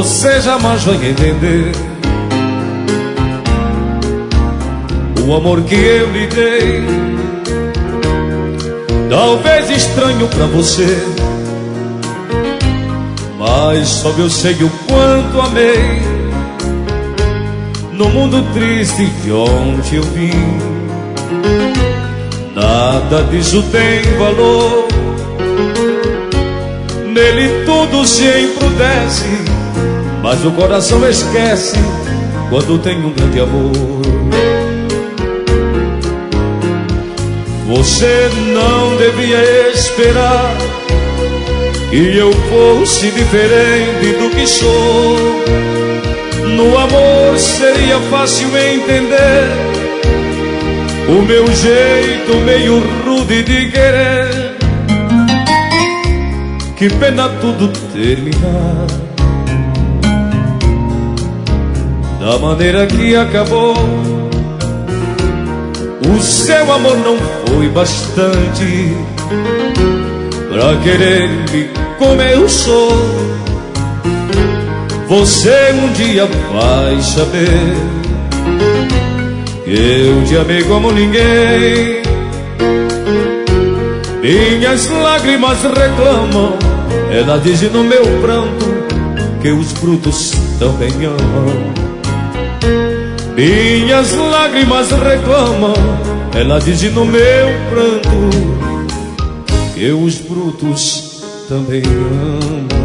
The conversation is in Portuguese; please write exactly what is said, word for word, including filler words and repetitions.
você jamais vai entender o amor que eu lhe dei. Talvez estranho pra você, mas só eu sei o quanto amei. No mundo triste de onde eu vim, nada disso tem valor. Nele tudo se embrutece, mas o coração esquece quando tem um grande amor. Você não devia esperar que eu fosse diferente do que sou. No amor seria fácil entender o meu jeito meio rude de querer. Que pena tudo terminar da maneira que acabou. O seu amor não foi bastante pra querer-me como eu sou. Você um dia vai saber que eu te amei como ninguém. Minhas lágrimas reclamam, ela diz no meu pranto que os brutos também amam. Minhas lágrimas reclamam, ela diz no meu pranto que os brutos também amam.